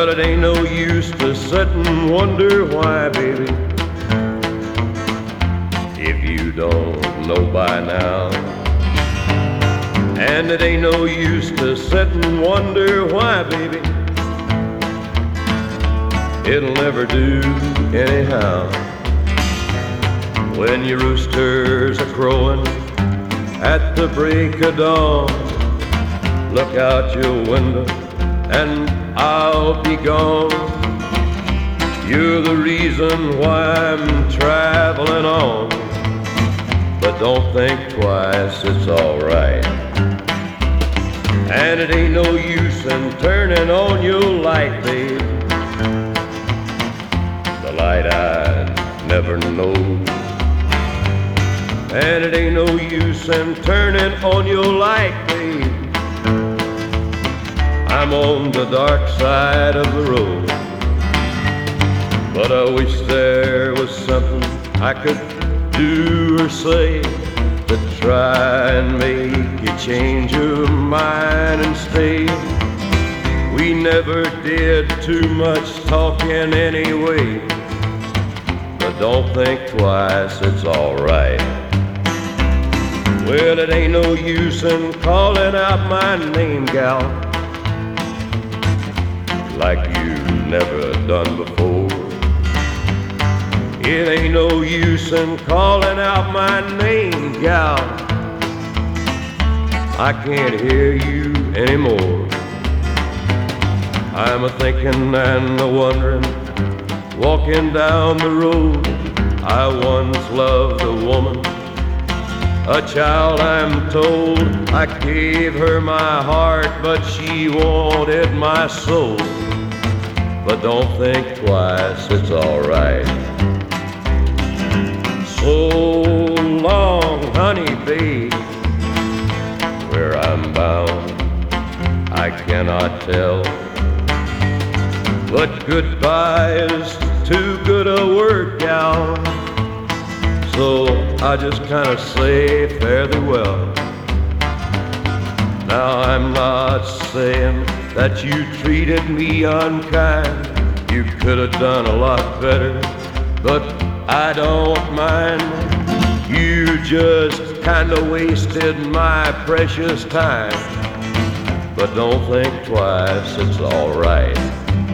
Well, it ain't no use to sit and wonder why, baby, if you don't know by now. And it ain't no use to sit and wonder why, baby, it'll never do anyhow. When your roosters are crowing at the break of dawn, look out your window and I'll be gone. You're the reason why I'm traveling on, but don't think twice, it's alright. And it ain't no use in turning on your light, babe, the light I never know. And it ain't no use in turning on your light, babe, I'm on the dark side of the road. But I wish there was something I could do or say to try and make you change your mind and stay. We never did too much talking anyway, but don't think twice, it's alright. Well, it ain't no use in calling out my name, gal, like you never done before. It ain't no use in calling out my name, gal, I can't hear you anymore. I'm a-thinking and a-wondering, walking down the road. I once loved a woman, a child I'm told. I gave her my heart, but she wanted my soul. But don't think twice, it's alright. So long, honey, babe, where I'm bound I cannot tell, but goodbye is too good a word, gal, so I just kind of say fare thee well. Now I'm not saying that you treated me unkind, you could have done a lot better, but I don't mind. You just kind of wasted my precious time, but don't think twice, it's alright.